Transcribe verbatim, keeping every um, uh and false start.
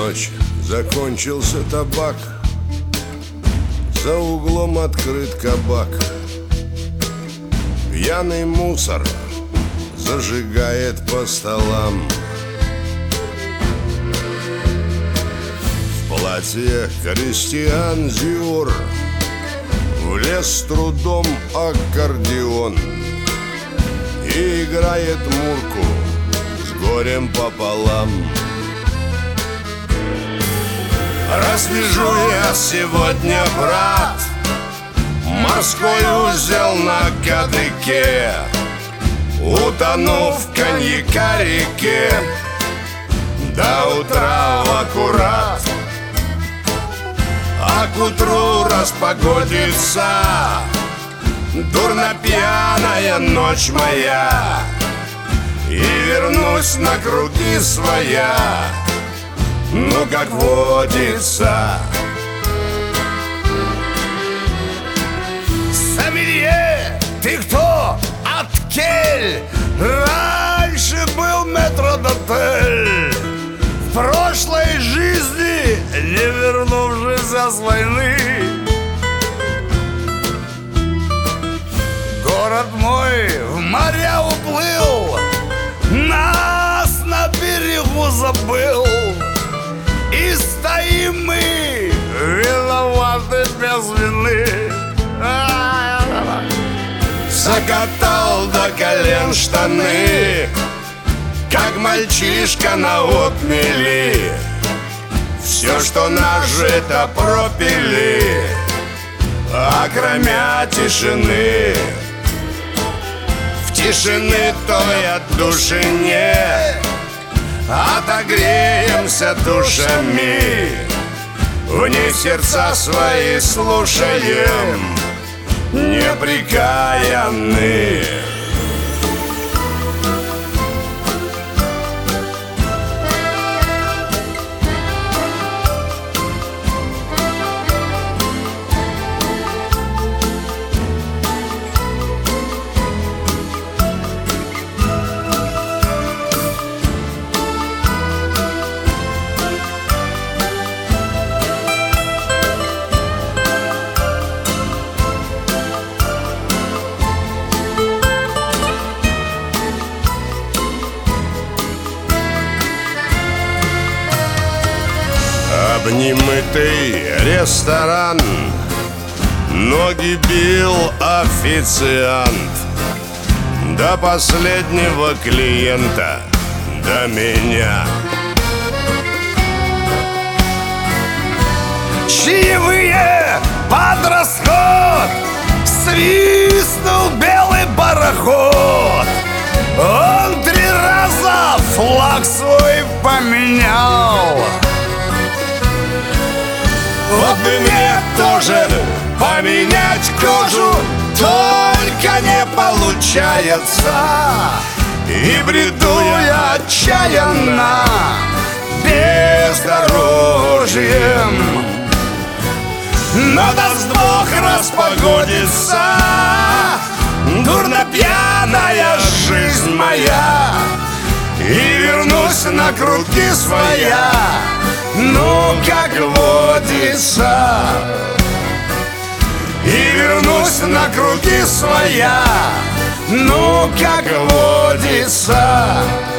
ночь, закончился табак, за углом открыт кабак. Пьяный мусор зажигает по столам. В платье Кристиан Диор влез с трудом аккордеон и играет мурку с горем пополам. Развяжу я сегодня, брат, морской узел на кадыке, утону в коньяка реке до утра в аккурат. А к утру распогодится дурно пьяная ночь моя, и вернусь на круги своя, ну как водится. Сомелье, ты кто? От кель? Раньше был метрдотель. В прошлой жизни, не вернувшись с войны, город мой в моря уплыл, нас на берегу забыл, и стоим мы виноваты без вины. Закатал до колен штаны, как мальчишка на отмели, все, что нажито, пропили, окромя тишины. В тишины той отдушине отогреемся душами, в ней сердца свои слушаем, непрекаянные. Обнимытый ресторан, ноги бил официант, до последнего клиента, до меня. Чаевые под расход, свистнул белый пароход. Он три раза флаг свой поменял. Вот бы мне тоже поменять кожу, только не получается, и бреду я отчаянно бездорожьем. Но даст Бог распогодится дурно пьяная жизнь моя, и вернусь на круги своя, ну как водится. И вернусь на круги своя, ну как водится.